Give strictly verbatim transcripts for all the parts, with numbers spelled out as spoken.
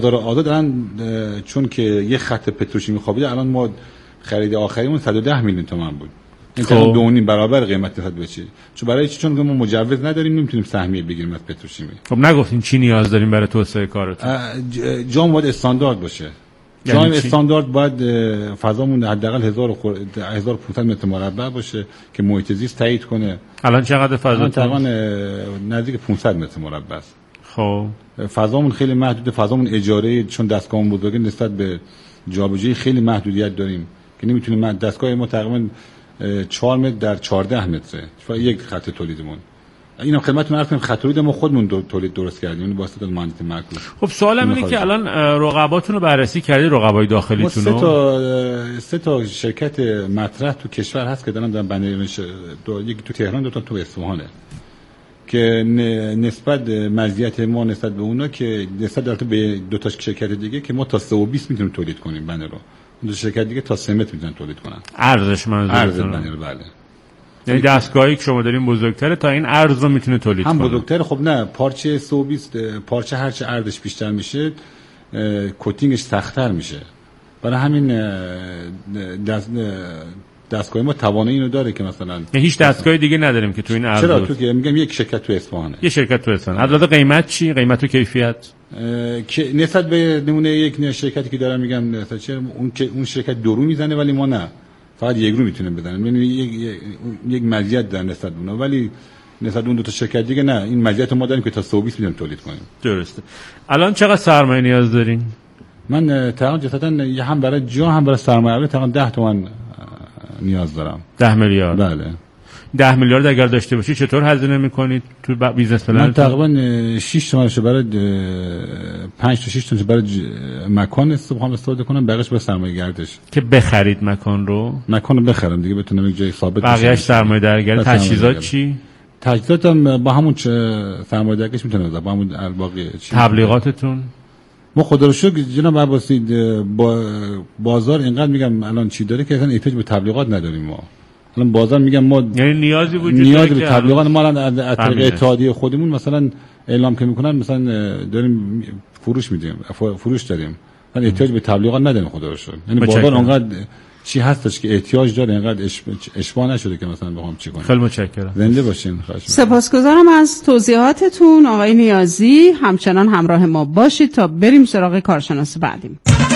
بازار آزاد دارن، چون که یه خط پتروشیمی خوابیده. الان ما خرید آخریمون صد و ده میلیون تومان بود. این خب. دو و نیم برابر قیمت نسبت به چی؟ چون برای چی؟ چون ما مجوز نداریم، نمیتونیم سهمیه بگیریم از پتروشیمی. خب نگفتین چی نیاز داریم برای توسعه کارتون؟ جام باید استاندارد باشه. جام یعنی استاندارد باید فضامون حداقل هزار و پانصد متر مربع باشه که محیط زیست تایید کنه. الان چقدر فضا؟ تقریبا نزدیک پانصد متر مربع است. خب فضامون خیلی محدوده. فضامون اجاره، چون دستگاهمون بزرگه، نسبت به جابجایی خیلی محدودیت داریم که نمیتونیم. دستگاه ما تقریبا چهار متر در چهارده متره، یک خط تولیدمون. اینا خدمتتون عرض کنم خط تولید ما خودمون دو تولید درست کردیم، یعنی واسطه مهندسی معکوس. خب سوالم اینه که الان رقباتون رو بررسی کردید، رقبای داخلیتون رو؟ سه تا سه تا شرکت مطرح تو کشور هست که دارن بنده دو یکی تو تهران، دو تا تو اصفهانه، که نسبت مزیت ما نسبت به اونا که نسبت به دو تا شرکت دیگه که ما تا سه و بیست میتونیم تولید کنیم بنده رو، دو شرکت دیگه تا سه متر میتونن تولید کنن. ارزش منظورتون؟ ارز بنده رو بله. یعنی دستگاهی که شما دارین بزرگتره تا این ارز رو میتونه تولید کنه. هم بزرگتره. خب نه، پارچه سه و بیست پارچه هرچه ارزش بیشتر میشه کوتینگش سخت‌تر میشه. برای همین دست دستگاه ما توانایی اینو داره که مثلا هیچ دستگاه دیگه نداریم که تو این ارز. چرا؟ تو که میگم یک شرکت تو اصفهانه. یه شرکت تو اصفهان. علاوه قیمت چی؟ قیمت و کیفیت که نسبت به نمونه یک شرکتی که دارم میگم مثلا چرا اون که اون شرکت دو رو میزنه ولی ما نه، فقط یک رو میتونه بزنه. یعنی یک یک مزیت در نسبت اونها، ولی نسبت اون دو تا شرکت دیگه نه، این مزیت ما داریم که تا سه و بیست میتونیم تولید کنیم. درسته. الان چقدر سرمایه نیاز دارین؟ من تقریبا جسدن هم برای جا هم برای سرمایه تقریبا ده تومن نیاز دارم. ده میلیارد. بله. ده میلیارد اگر داشته باشی چطور هزینه میکنید تو بیزنس پلن؟ من تقریبا شش تومنش برای پنج تا شش تومنش برای مکان استفاده استفاده کنم، بقیه‌اش برای سرمایه گردش. که بخرید مکان رو؟ مکان رو بخرم دیگه، بتونم یک جای ثابت بشه. بقیه‌اش سرمایه درگری. تجهیزات چی؟ تجهیزاتم با همون سرمایه درگریش میتونه بذارم، با همون الباقی چی. تبلیغاتتون؟ ما خدا رو شکر جناب عباسی با بازار اینقدر میگم الان چی داره که اصلا احتیاج به تبلیغات نداریم. ما الان بازار میگم ما یعنی نیازی وجود داره نیازی به تبلیغات ما الان از طریق اتحادیه خودمون مثلا اعلام که میکنن مثلا داریم فروش میدیم، فروش داریم، من احتیاج به تبلیغات نداریم خدا رو شکر. یعنی بازار اونقدر چی هستش که احتیاج داره، اینقدر اشباع نشده که مثلا بخوام چی کنم. خیلی متشکرم. زنده باشین. خواهش می‌کنم. سپاسگزارم از توضیحاتتون آقای نیازی. همچنان همراه ما باشید تا بریم سراغ کارشناس بعدیم.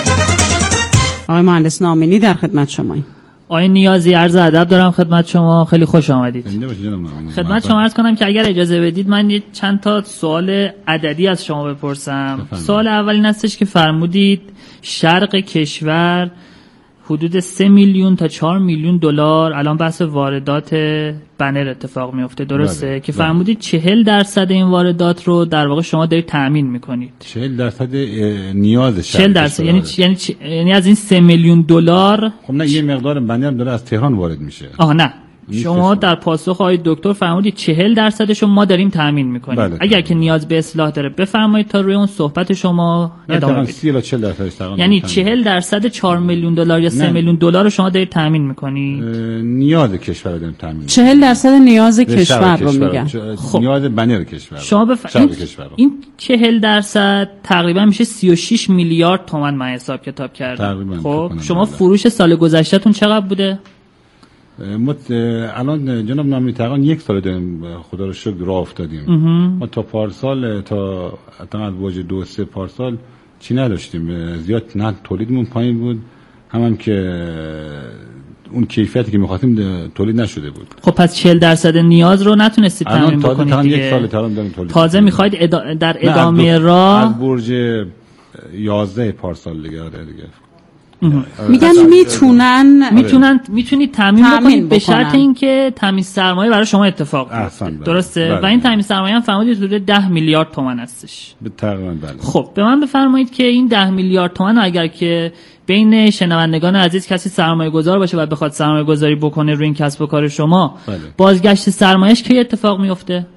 آقای مهندس نامینی در خدمت شماییم. آقای نیازی عرض ادب دارم خدمت شما، خیلی خوش آمدید. خدمت شما عرض کنم که اگر اجازه بدید من یه چند تا سوال عددی از شما بپرسم. بفرمایید. سوال اول این هستش که فرمودید شرق کشور حدود سه میلیون تا چهار میلیون دلار الان بحث واردات بنر اتفاق میفته، درسته؟ بله. که فرمودید چهل درصد این واردات رو در واقع شما دارید تأمین میکنید. چهل درصد نیاز شرق. چهل درصد یعنی یعنی یعنی از این سه میلیون دلار. خب نه، یه مقدار بنر داره از تهران وارد میشه. آها نه. شما در پاسخ آقای دکتر فرمودید چهل درصدش رو ما داریم تأمین میکنیم. بله. اگر که نیاز به اصلاح داره بفرمایید تا روی اون صحبت شما ادامه بدید. سی الی چهل درصد یعنی چهل درصد چهار میلیون دلار یا سه میلیون دلار رو شما دارید تأمین میکنید. نیاز کشور رو داریم تأمین. چهل درصد نیاز کشور رو میگن. خب. نیاز بنر کشور. شما بفرمایید این چهل درصد تقریبا میشه سی و شش میلیارد تومان من حساب کتاب کردم. خب شما فروش سال گذشتهتون چقدر بوده؟ ما الان جناب نامی تقریبا یک سال داریم خدا رو شکر راه افتادیم. ما تا پارسال تا تا واژه دو سه پارسال چی نداشتیم، زیاد نه تولیدمون پایین بود، هم هم که اون کیفیتی که می‌خواستیم تولید نشده بود. خب پس چهل درصد نیاز رو نتونستید تامین بکنید. الان یک سال تمام داریم تولید. تازه می‌خواید ادا... در ادامه راه از برج یازده پارسال دیگه آره دیگه میگن میتونن میتونن میتونید تامین بکنید به شرط اینکه تامین سرمایه برای شما اتفاق بیفته، درسته؟ بله. و این تامین سرمایه هم فرمودید حدود ده میلیارد تومان هستش. به تقریبا بله. خب به من بفرمایید که این ده میلیارد تومان اگر که بین شنوندگان عزیز کسی سرمایه گذار باشه و بخواد سرمایه گذاری بکنه روی این کسب و کار شما، بله. بازگشت سرمایه‌اش کی اتفاق میفته؟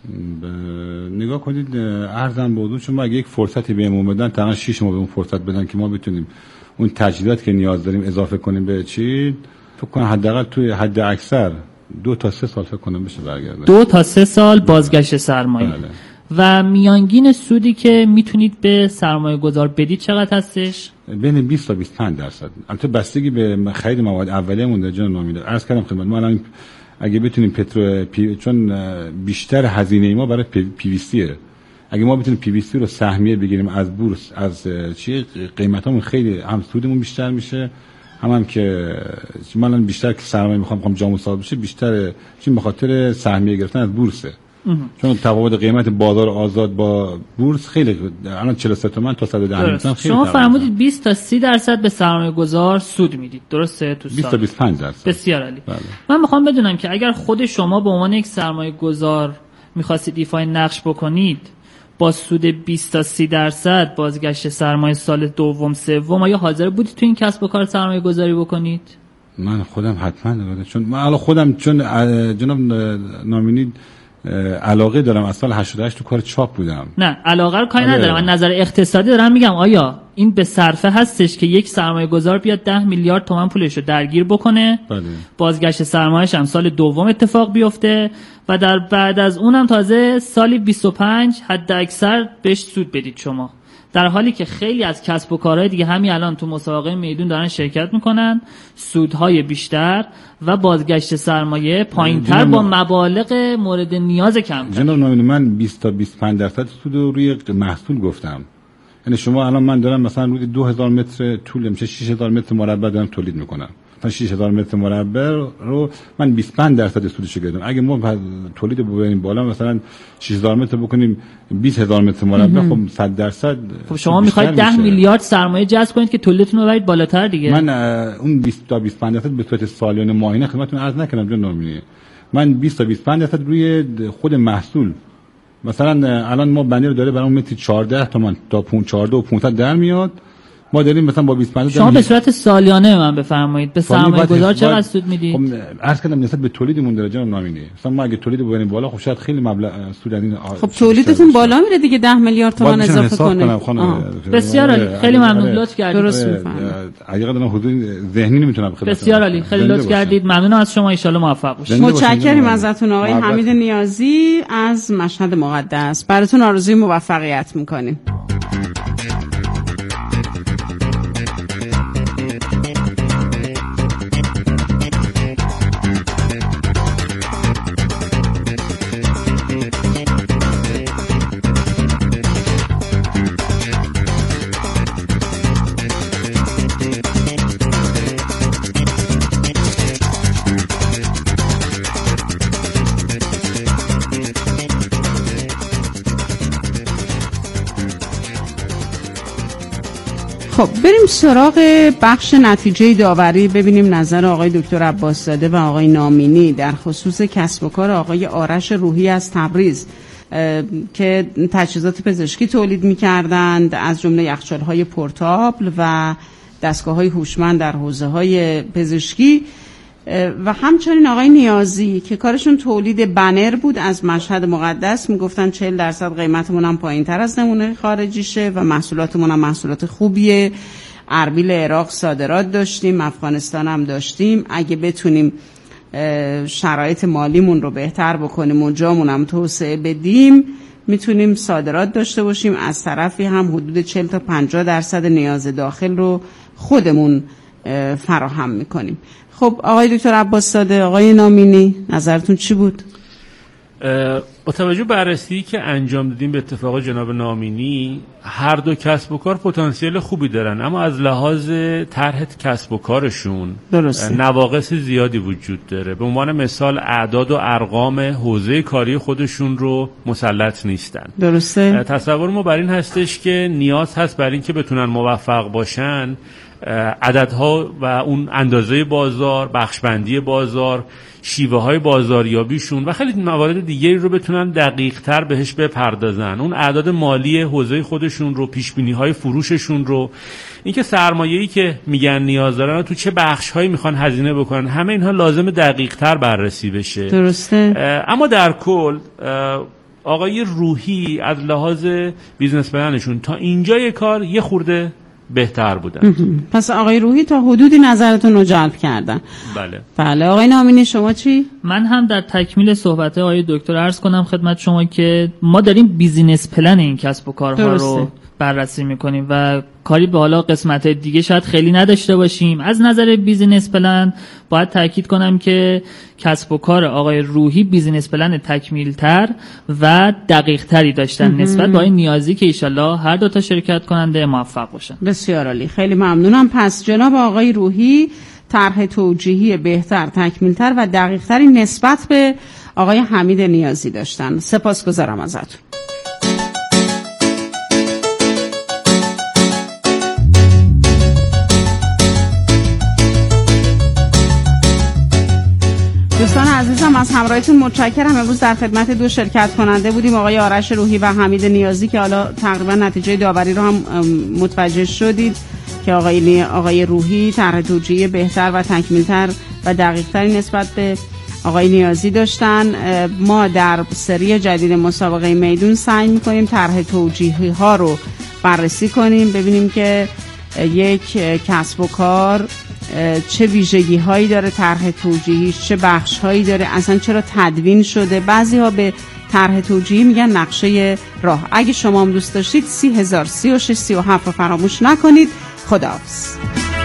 نگاه کنید ارزم بودون چون ما اگه یک فرصتی بهمون بدن تقریبا شش ماه بهمون فرصت بدن که ما بتونیم اون تجهیزات که نیاز داریم اضافه کنیم به چی، فکر کنم حداقل توی حد اکثر دو تا سه سال فکر کنم بشه برگرده. دو تا سه سال بازگشت سرمایه. بله. و میانگین سودی که میتونید به سرمایه گذار بدید چقدر هستش؟ بین بیست تا بیست و پنج درصد. البته بستگی به خرید مواد اولیه مونده جان نامیده. عرض کردم خدمت ما الان اگه بتونیم پترو پی... چون بیشتر هزینه ما برای پی, پی وی سیه، اگه ما بتونیم پی وی سی رو سهمیه بگیریم از بورس، از چی قیمتامون خیلی هم سودمون بیشتر میشه، هم هم که من بیشتر که سرمایه میخوام میخوام جامو صاحب بشه بیشتر چون به خاطر سهمیه گرفتن از بورسه. چون تفاوت قیمت بازار آزاد با بورس خیلی الان چهل و سه تومن تا صد و ده تومن خیلی. شما فرمودید بیست تا سی درصد به سرمایه گذار سود میدید، درسته؟ تو سال بیست تا بیست و پنج درصد. بسیار عالی. بله. من میخوام بدونم که اگر خود شما به عنوان یک سرمایه گذار میخواستید ایفای نقش بکنید با سود بیست تا سی درصد بازگشت سرمایه سال دوم سوم، آیا حاضر بودید تو این کسب و کار سرمایه گذاری بکنید؟ من خودم حتما دادم، چون من الان خودم چون جناب نامینی علاقه دارم، از سال هشتاد و هشت تو کار چاپ بودم. نه علاقه رو کاری ندارم، من نظر اقتصادی دارم میگم آیا این به صرفه هستش که یک سرمایه گذار بیاد ده میلیارد تومان پولش رو درگیر بکنه، بله. بازگشت سرمایه‌اش هم سال دوم اتفاق بیفته و در بعد از اونم تازه سالی بیست و پنج حد اکثر بهش سود بدید شما، در حالی که خیلی از کسب و کارهای دیگه همین الان تو مسابقه میدون دارن شرکت میکنن، سودهای بیشتر و بازگشت سرمایه پایینتر با مبالغ مورد نیاز کمتر. جناب نامینی من بیست تا بیست و پنج درصد سود رو روی محصول گفتم. یعنی شما الان من دارم مثلا روی دو هزار متر طول میشه شش هزار متر مربع دارم تولید میکنم. مثلا شش هزار متر مربع رو من بیست و پنج درصد سودش گرفتم. اگه ما تولید ببریم بالا مثلا شش هزار متر بکنیم بیست هزار متر مربع، خب صد درصد. خب شما میخواید ده میلیارد سرمایه جذب کنید که تولیدتون رو ببرید بالاتر دیگه. من اون بیست تا بیست و پنج درصد به صورت سالیانه ماهانه خدمتتون عرض نکردم جناب نامینی. من بیست تا بیست و پنج درصد روی خود محصول، مثلا الان ما بنی رو داره برای اون متر چهارده تومن تا چهارده و پانصد در میاد، ما داریم مثلا با بیست و پنج شما به صورت سالیانه من بفرمایید به سرمایه گذار چقدر سود میدید؟ خب عرض کردم نسبت به تولیدمون داره جناب نامینی. مثلا ما اگه تولید ببریم بالا خب شاید خیلی مبلغ سود از این خب تولیدتون بالا میره دیگه ده میلیارد تومان اضافه کنه. بسیار عالی، خیلی ممنون، لطف کردید. درست میفهمم. اگه قدرم حدود ذهنی نمیتونم بخدمت. بسیار عالی، خیلی لطف کردید، ممنونم از شما، ان شاء الله موفق باشید. متشکرم ازتون آقای حمید نیازی از مشهد مقدس. براتون آرزوی موفقیت میکنیم. خب بریم سراغ بخش نتیجه داوری، ببینیم نظر آقای دکتر عباس‌زاده و آقای نامینی در خصوص کسب و کار آقای آرش روحی از تبریز که تجهیزات پزشکی تولید می‌کردند، از جمله یخچال‌های پورتابل و دستگاه‌های هوشمند در حوزه‌های پزشکی، و همچنین آقای نیازی که کارشون تولید بنر بود از مشهد مقدس. میگفتن چهل درصد قیمتمون هم پایین تر از نمونه خارجیشه و محصولاتمون هم محصولات خوبیه. اربیل عراق صادرات داشتیم، افغانستان هم داشتیم. اگه بتونیم شرایط مالیمون رو بهتر بکنیم و جامون هم توسعه بدیم میتونیم صادرات داشته باشیم. از طرفی هم حدود چهل تا پنجاه درصد نیاز داخل رو خودمون فراهم میکنیم. خب آقای دکتر عباس‌زاده، آقای نامینی، نظرتون چی بود؟ با توجه بررسی که انجام دادیم به اتفاق جناب نامینی، هر دو کسب و کار پتانسیل خوبی دارن، اما از لحاظ طرح کسب و کارشون درسته. نواقص زیادی وجود داره. به عنوان مثال اعداد و ارقام حوزه کاری خودشون رو مسلط نیستن. درسته. تصور ما بر این هستش که نیاز هست بر این که بتونن موفق باشن عددها و اون اندازه بازار، بخشبندی بازار، شیوه های بازاریابیشون و خیلی موارد دیگری رو بتونن دقیق تر بهش بپردازن. اون اعداد مالی حوزه خودشون رو، پیش بینی های فروششون رو، اینکه سرمایه‌ای که میگن نیاز دارن تو چه بخش هایی میخوان هزینه بکنن، همه اینها لازم دقیق تر بررسی بشه. درسته. اما در کل آقای روحی از لحاظ بیزنس پلنشون تا اینجای کار یه خورده بهتر بودن. پس آقای روحی تا حدودی نظرتون رو جلب کردن. بله بله. آقای نامینی شما چی؟ من هم در تکمیل صحبت آقای دکتر عرض کنم خدمت شما که ما داریم بیزینس پلن این کسب و کارها درسته. رو بررسی میکنیم و کاری به حالا قسمت دیگه شاید خیلی نداشته باشیم. از نظر بیزینس پلن باید تاکید کنم که کسب و کار آقای روحی بیزینس پلن تکمیل تر و دقیق تری داشتن نسبت به آقای نیازی که ایشالله هر دو تا شرکت کننده موفق باشن. بسیار عالی، خیلی ممنونم. پس جناب آقای روحی طرح توجیهی بهتر، تکمیل تر و دقیق تری نسبت به آقای حمید نیازی داشتن. سپاسگزارم ازتون. دوستان عزیزم از همراهیتون متشکرم. امروز در خدمت دو شرکت کننده بودیم، آقای آرش روحی و حمید نیازی که حالا تقریبا نتیجه داوری رو هم متوجه شدید که آقای آقای روحی طرح توجیهی بهتر و تکمیل‌تر و دقیق‌تری نسبت به آقای نیازی داشتن. ما در سری جدید مسابقه میدون سعی می‌کنیم طرح توجیهی ها رو بررسی کنیم، ببینیم که یک کسب و کار چه ویژگی هایی داره، طرح توجیهیش چه بخش هایی داره، اصلا چرا تدوین شده. بعضی ها به طرح توجیهی میگن نقشه راه. اگه شما هم دوست داشتید سی هزار سی و شش سی و هفت رو فراموش نکنید. خداحافظ.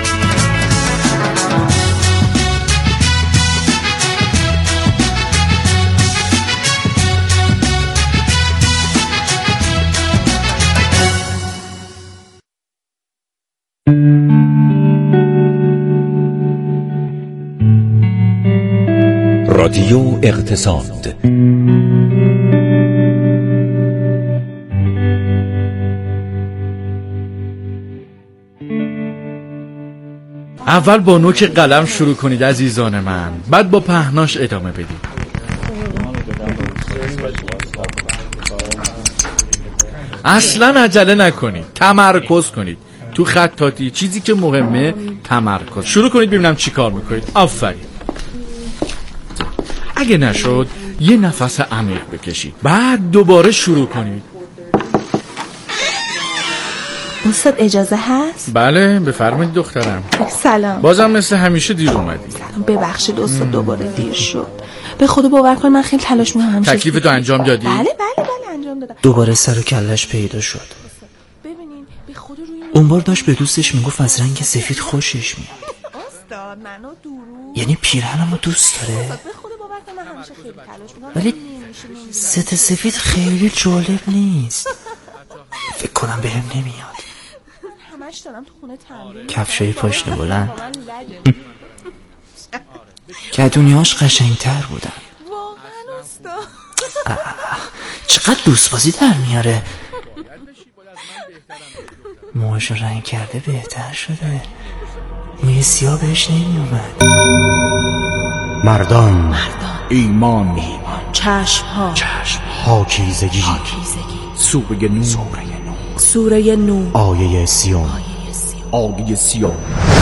رادیو اقتصاد. اول با نوک قلم شروع کنید عزیزان من، بعد با پهناش ادامه بدید. اصلا عجله نکنید، تمرکز کنید تو خطاطی. چیزی که مهمه تمرکز. شروع کنید ببینم چی کار میکنید. آفرین. اگه نشد یه نفس عمیق بکشید، بعد دوباره شروع کنید. استاد اجازه هست؟ بله بفرمایید دخترم. سلام. بازم مثل همیشه دیر اومدی. سلام. ببخشید استاد دوباره دیر شد. به خدا باور کن من خیلی تلاش می‌کنم همیشه. تکلیفتو انجام دادی؟ بله بله بله انجام دادم. دوباره سر و کله‌اش پیدا شد. ببینین به خدا روی اون بار داشت به دوستش میگفت از رنگ سفید خوشش میاد. استاد منو درو. یعنی پیرهنمو دوست داره؟ به خدا باور کن من همیشه خیلی تلاش می‌کنم. ولی ست سفید خیلی جالب نیست. فکر کنم بهم نمیاد. همش دارم تو خونه تمرین. کفشای پاشنه بلند. کدونیاش قشنگتر بودن. واقعا استاد. چقدر دوست بازی در میاره. موهاشو رنگ کرده بهتر شده. موی سیاه بهش نمیومد. مردان, مردان. ایمان, ایمان. چشم ها, چشم. حاکیزگی, سوره نور, سوره نور. آیه سیوم, آیه سیوم.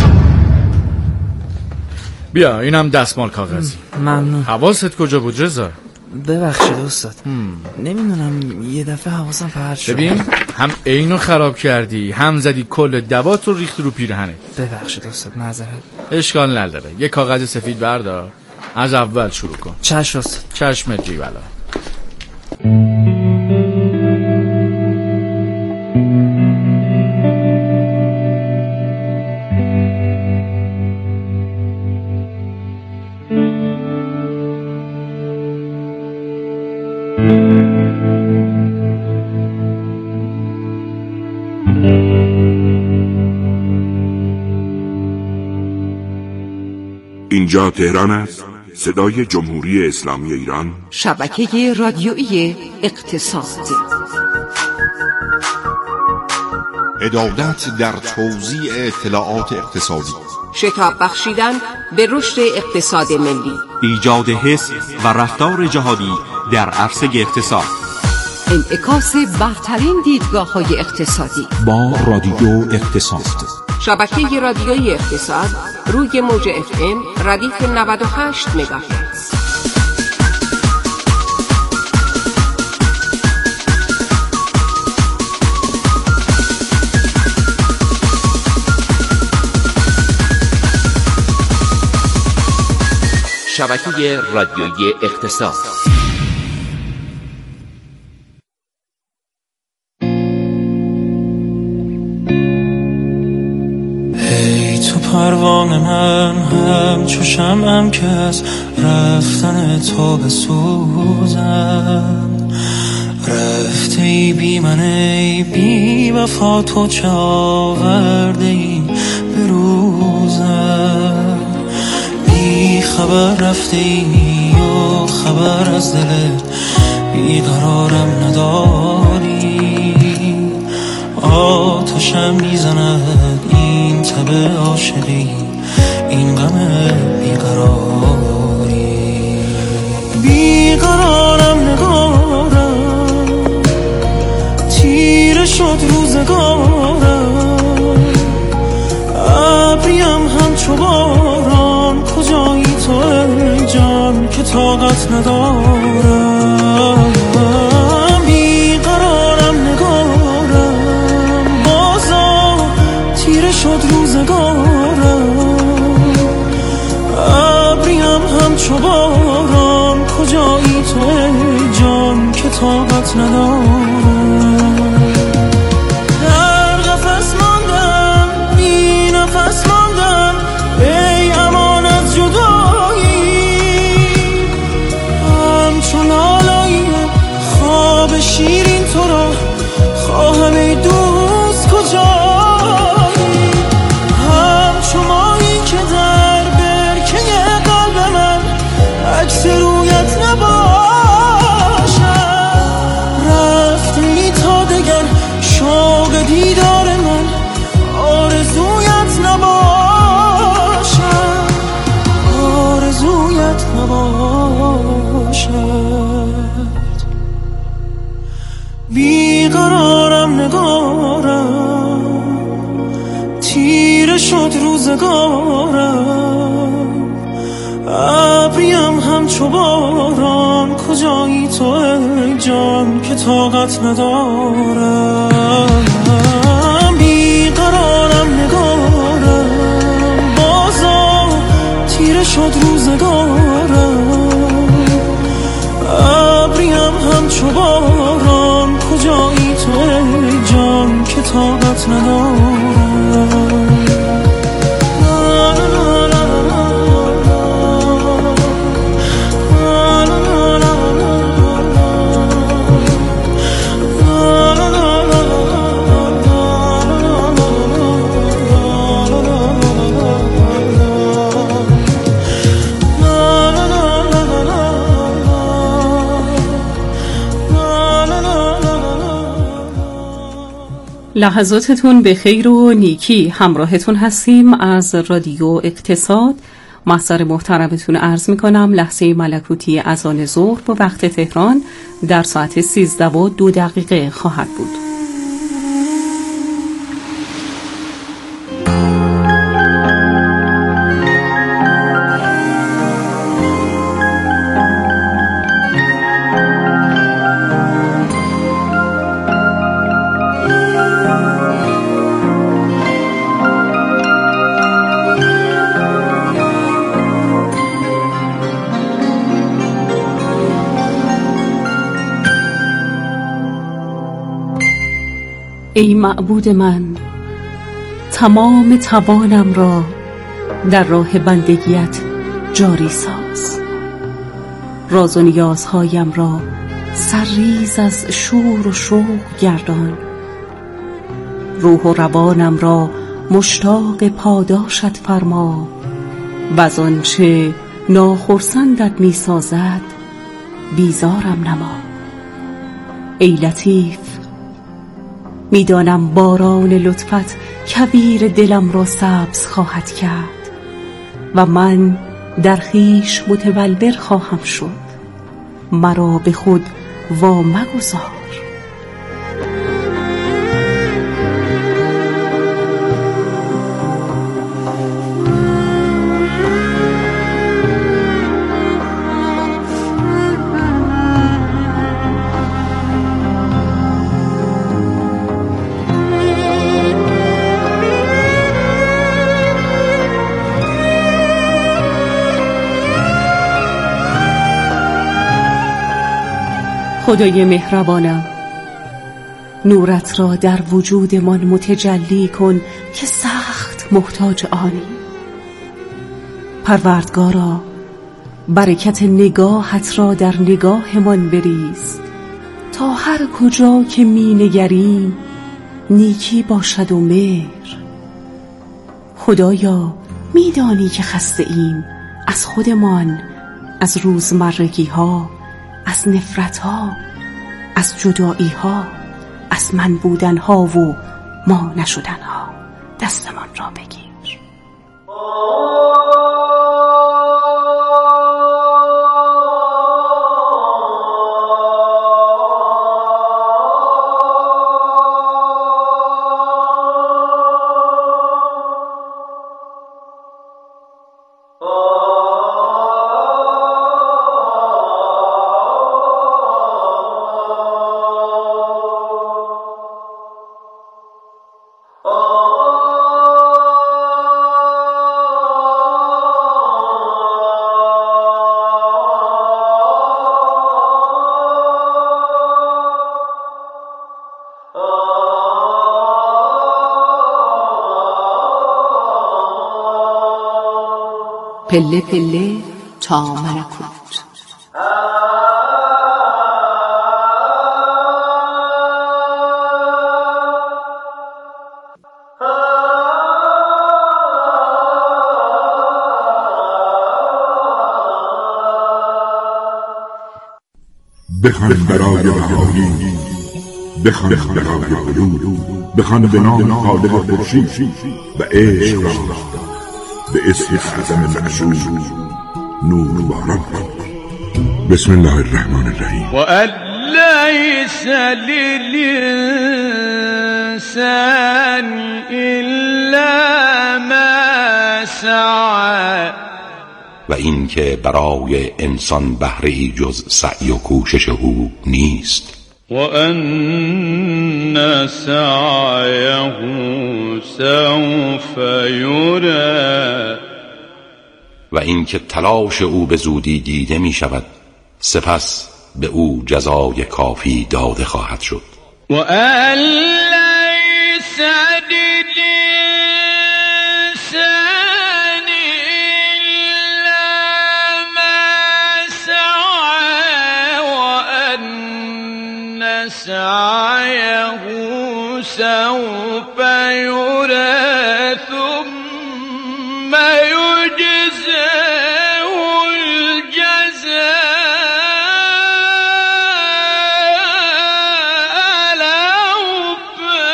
بیا اینم دستمال کاغذی. ممنون. حواست کجا بود رضا؟ ببخشید استاد. نمیدونم یه دفعه حواسم پرت شد. ببین هم عینو خراب کردی، هم زدی کل دوات رو ریخت رو پیرهنه. ببخشید استاد معذرت. اشکال نداره. یه کاغذ سفید بردار، از اول شروع کن. چشم استاد. چشمت جیوالا. اینجا تهران است، صدای جمهوری اسلامی ایران، شبکه رادیویی اقتصاد. عدالت در توزیع اطلاعات اقتصادی، شتاب بخشیدن به رشد اقتصاد ملی، ایجاد حس و رفتار جهادی در عرصه اقتصاد، انعکاس برترین دیدگاه‌های اقتصادی با رادیو اقتصاد. شبکه رادیویی اقتصاد روی موج اف ام ردیف نود و هشت مگاهرتز. شبکه رادیویی اقتصاد. ای تو پروانه من همچو شمعم که از رفتن تو بسوزم، رفته ای بی من ای بی وفا، تو چه آورده ای به روزم، بی خبر رفته ای و خبر از دلت بیقرارم نداری، آتشم میزند این تب عاشقی، این غم بیقراری، بیقرارم نگارم، تیره شد روزگارم، ابریم همچو باران، کجایی تو ای جان که طاقت ندارم، بیقرارم نگارم، بازا تیره شد روزگارم، ابریم همچو باران، کجایی تو ای جان که طاقت ندارم، در قفس ماندم بی نفس ماندم، ای امان از جدایی، همچون لالایی خواب شیرین تو را خواهم ای دوست کجایی، همچون مایی که در برکه قلب من عکس رویت نباشد، رفتی تا دگر شوق دیدار من آرزویت نباشد، آرزویت نباشد، بیقرارم نگارم، تیره شد روزگارم، ابریم همچو باران، کجایی تو ای جان که طاقت ندارم، بیقرارم نگارم، بازا تیره شد روزگارم، ابریم همچو باران، کجایی تو ای جان که طاقت ندارم. لحظاتتون به خیر و نیکی. همراهتون هستیم از رادیو اقتصاد. محضر محترمتون عرض میکنم لحظه ملکوتی اذان ظهر با وقت تهران در ساعت سیزده و دو دقیقه خواهد بود. ای معبود من، تمام توانم را در راه بندگیت جاری ساز، راز و نیازهایم را سرریز از شور و شوق گردان، روح و روانم را مشتاق پاداشت فرما، و از آنچه ناخرسندت می سازد بیزارم نما. ای لطیف، میدانم باران لطفت کویر دلم را سبز خواهد کرد و من در خویش متولور خواهم شد، مرا به خود وامگذار. خدای مهربانم، نورت را در وجودمان متجلی کن که سخت محتاج آنی. پروردگارا، برکت نگاهت را در نگاهمان بریز تا هر کجا که می نگریم نیکی باشد و مهر. خدایا، می دانی که خسته ایم از خودمان، از روزمرگی ها، از نفرت ها، از جدایی ها، از من بودن ها و ما نشدن ها. دستمان را بگیر. پله پله تا ملکوت. بخوان برای بهایی، بخوان برای علوم، بخوان به نام خالق خورشید و عشق را به اسم اعظم معشوق نور باران. بسم الله الرحمن الرحیم. و لیس للانسان الا ما سعی. و این که برای انسان بهره ای جز سعی و کوشش او نیست. و ان سعیه سوف یری. و این که تلاش او به زودی دیده می شود، سپس به او جزای کافی داده خواهد شد. و ان لیس سعيه سوف يرى ثم يجزاه الجزاء الأوفى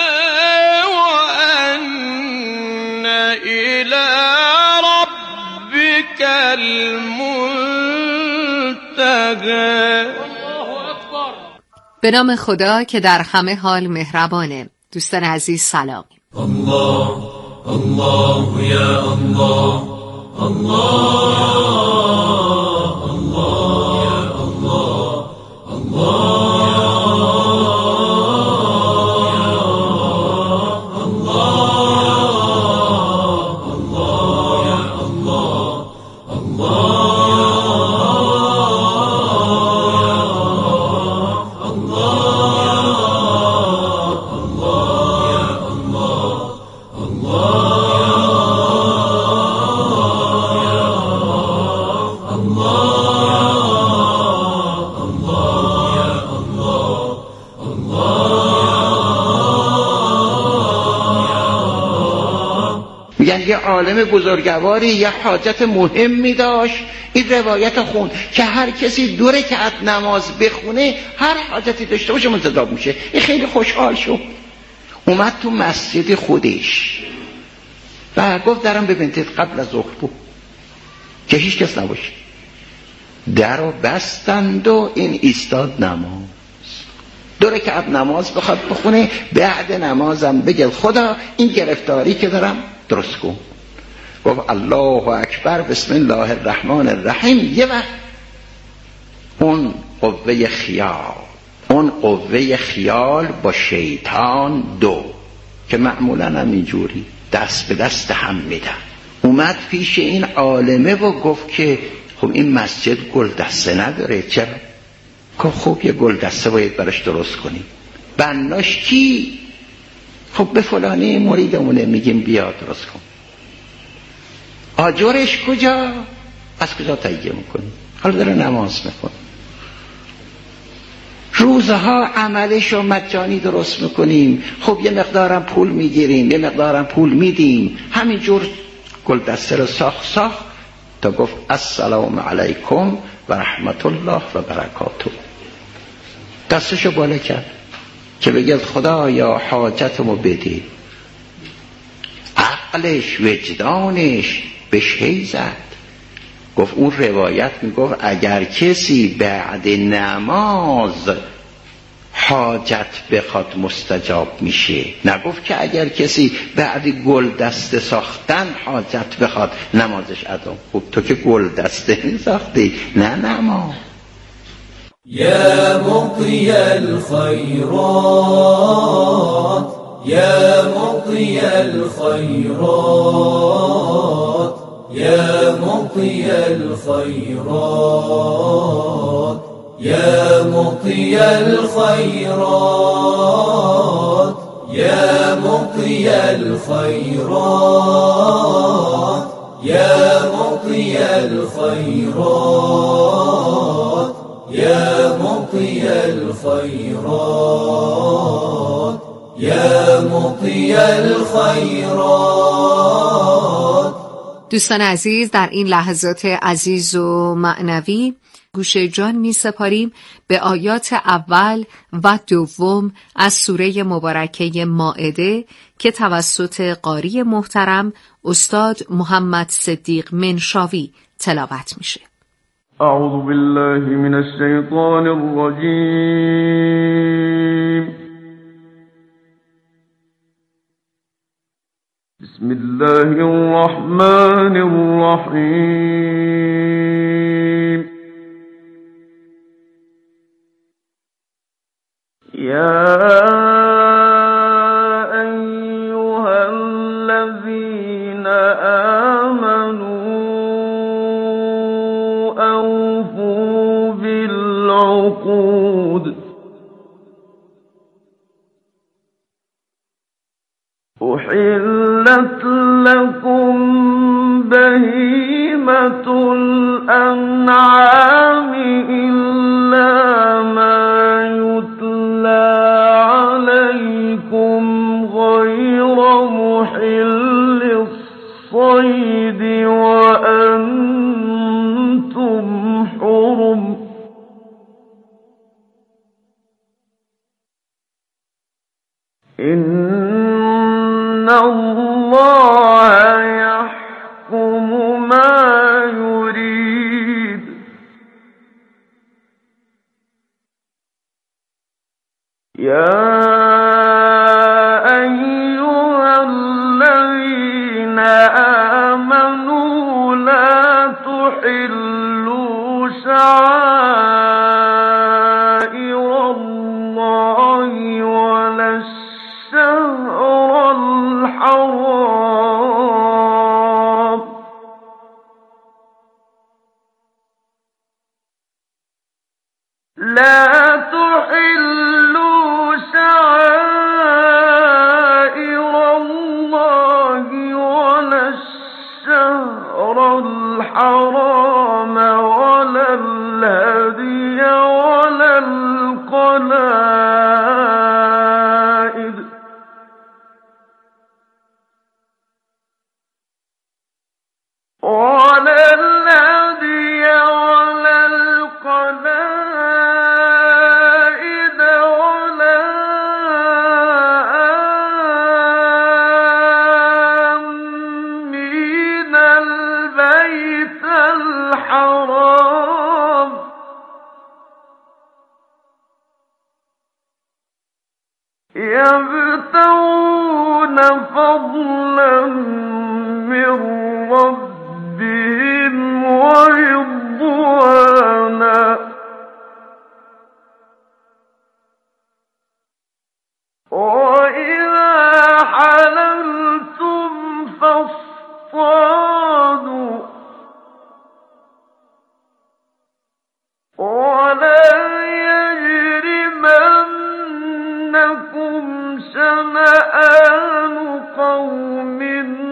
وأن إلى ربك المنتهى. به نام خدا که در همه حال مهربانه. دوستان عزیز سلام. الله الله یا الله الله الله یا الله الله یه عالم بزرگواری یه حاجت مهمی داشت، این روایت خون که هر کسی دو رکعت نماز بخونه هر حاجتی داشته باشه مستجاب میشه. این خیلی خوشحال شد، اومد تو مسجد خودش و گفت درم ببینید قبل از ظهر بود که هیچ کس نباشه. در رو بستند و این ایستاد نماز، دو رکعت نماز بخواد بخونه، بعد نمازم بگه خدا این گرفتاری که دارم درست کن. گفت الله اکبر بسم الله الرحمن الرحیم. یه وقت اون قوه خیال اون قوه خیال با شیطان دو که معمولا هم اینجوری دست به دست هم میدن، اومد پیش این عالمه و گفت که خب این مسجد گل دسته نداره، چرا؟ که خوب یه گل دسته باید براش درست کنیم. بناش کی؟ خب به فلانی مریدمونه میگیم بیا درست کن. آجرش کجا؟ از کجا تهیه میکنیم؟ حالا داره نماز میکنه. روزها عملش رو مجانی درست میکنیم. خب یه مقدارم پول میگیریم، یه مقدارم پول میدیم. همینجور گل دسته رو ساخت ساخت تا گفت السلام علیکم و رحمت الله و برکاته. دستشو بالا کرد که بگه خدایا حاجتمو بده. عقلش وجدانش بهش هی زد. گفت اون روایت میگفت اگر کسی بعد نماز حاجت بخواد مستجاب میشه. نگفت که اگر کسی بعد گل دسته ساختن حاجت بخواد نمازش ادا. خب تو که گل دسته ساختی نه نماز. يا مطي الخيرات يا مطي الخيرات يا مطي الخيرات يا مطي الخيرات يا مطي الخيرات يا مطي الخيرات يا مطي الخيرات يا مطي الخيرات. دوستان عزیز، در این لحظات عزیز و معنوی گوش جان می سپاریم به آیات اول و دوم از سوره مبارکه مائده که توسط قاری محترم استاد محمد صدیق منشاوی تلاوت میشه. اعوذ بالله من الشیطان الرجیم. بسم الله الرحمن الرحیم. یا ایها الذین آمنوا اوفوا بالعقود أحلت لكم بهيمة الأنعام إلا ما يتلى عليكم غير محل الصيد وأنتم حرم. إن الله يحكم ما يريد. يا أيها الذين آمنوا لا تحلوا شعائر الله ولا الشهر الحرام لا تحلوا شعائر الله ولا الشهر الحرام ولا الهدي ولا القلائد ولا الهدي ولا القلائد ولا آمين البيت الحرام يبتغون فضلا